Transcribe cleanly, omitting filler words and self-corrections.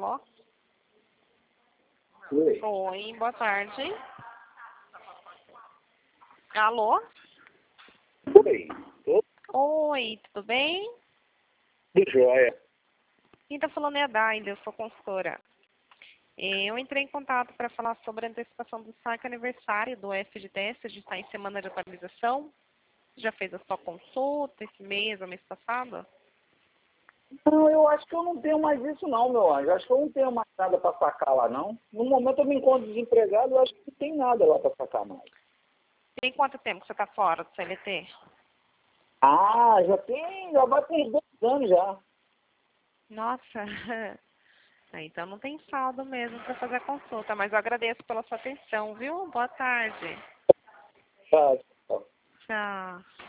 Alô? Oi. Oi, boa tarde. Alô? Oi. Tô Oi, tudo bem? tudo jóia. Quem tá falando é a Daida, eu sou consultora. Eu entrei em contato para falar sobre a antecipação do saque aniversário do FGTS, a gente está em semana de atualização. Já fez a sua consulta esse mês ou mês passado? Não, eu acho que eu não tenho mais isso não, meu anjo. Acho que eu não tenho mais nada para sacar lá, não. No momento eu me encontro desempregado, eu acho que não tem nada lá para sacar mais. Tem quanto tempo que você está fora do CLT? Ah, já vai ter 2 anos já. Nossa, então não tem saldo mesmo para fazer a consulta, mas eu agradeço pela sua atenção, viu? Boa tarde. Tá. Tchau.